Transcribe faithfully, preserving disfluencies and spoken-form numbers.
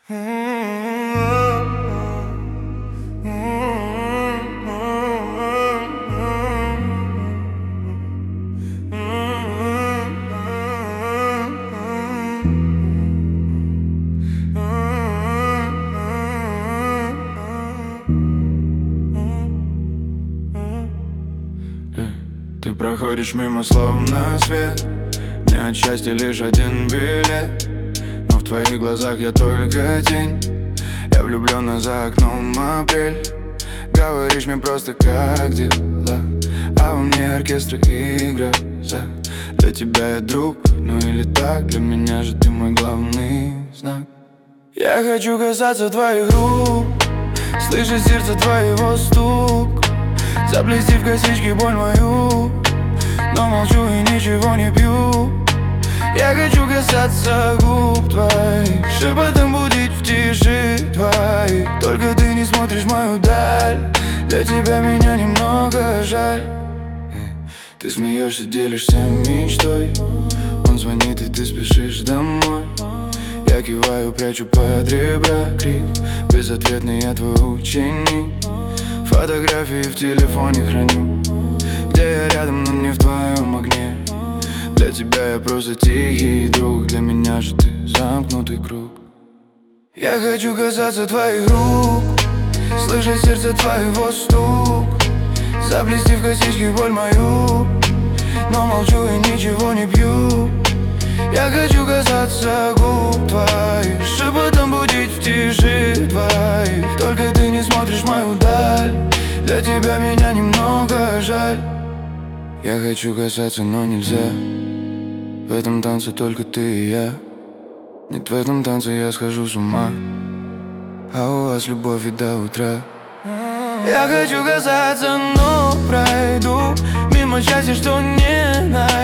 Ты проходишь мимо словно свет, мне от счастья лишь один билет, но в твоих глазах я только тень. Я влюблён, за окном апрель. Говоришь мне просто как дела, а во мне оркестр и гроза. Для тебя я друг, ну или так, для меня же ты мой главный знак. Я хочу касаться твоих рук, слышать сердце твоего стук, заплести в косички боль мою, но молчу и ничего не пью. Я хочу касаться губ твоих, шепотом будить в тиши твоих. Только ты не смотришь в мою даль, для тебя меня немного жаль. Ты смеешься, делишься мечтой, он звонит и ты спешишь домой. Я киваю, прячу под ребра крик, безответный я твой ученик. Фотографии в телефоне храню, где я рядом, но не в твоем огне. Для тебя я просто тихий друг, для меня же ты замкнутый круг. Я хочу касаться твоих рук, слышать сердце твоего стук, заплести в косички боль мою, но молчу и ничего не пью. Я хочу касаться губ твоих, шепотом будить в тиши твоих. Только ты не смотришь в мою даль, для тебя меня немного жаль. Я хочу касаться, но нельзя, в этом танце только ты и я. Нет, в этом танце я схожу с ума, а у вас любовь и до утра. Я хочу касаться, но пройду мимо счастья, что не найду.